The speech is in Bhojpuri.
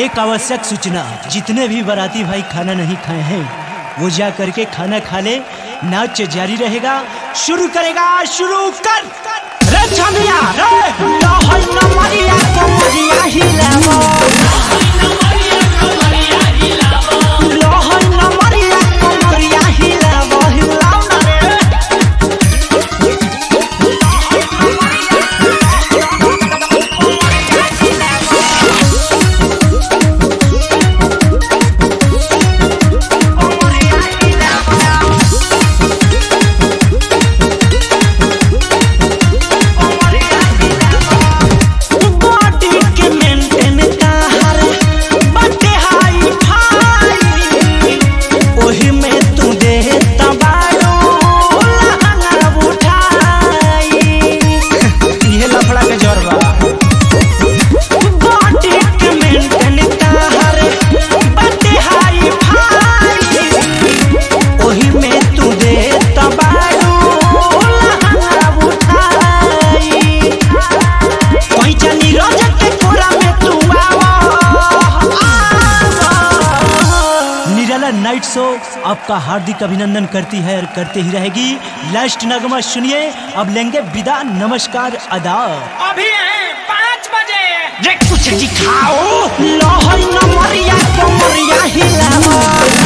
एक आवश्यक सूचना, जितने भी बाराती भाई खाना नहीं खाए हैं वो जा करके खाना खा ले। नाच जारी रहेगा। शुरू करेगा, शुरू कर रे छमिया रे लहई नमरिया कमरिया हिलावो, लहई नमरिया कमरिया हिलावो, हिलाओ ना रे। नाइट शो आपका हार्दिक अभिनंदन करती है और करते ही रहेगी। लास्ट नगमा सुनिए, अब लेंगे विदा। नमस्कार, आदाब। अभी हैं 5 बजे। रे कुछ दिखाओ, लहई नमरिया कमरिया हिलाओ।